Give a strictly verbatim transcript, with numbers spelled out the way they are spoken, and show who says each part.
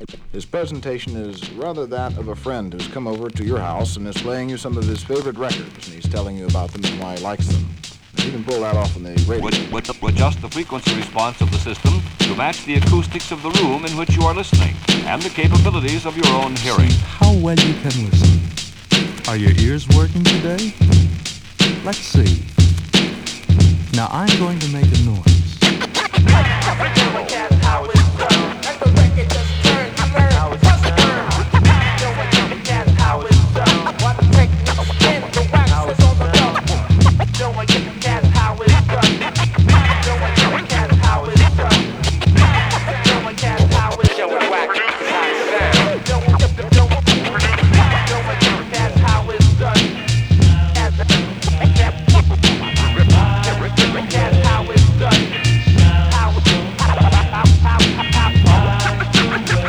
Speaker 1: His presentation is rather that of a friend who's come over to your house and is playing you some of his favorite records, and he's telling you about them and why he likes them. You can pull that off on the radio.
Speaker 2: Would, would, would adjust the frequency response of the system to match the acoustics of the room in which you are listening and the capabilities of your own hearing.
Speaker 3: How well you can listen. Are your ears working today? Let's see. Now I'm going to make a noise.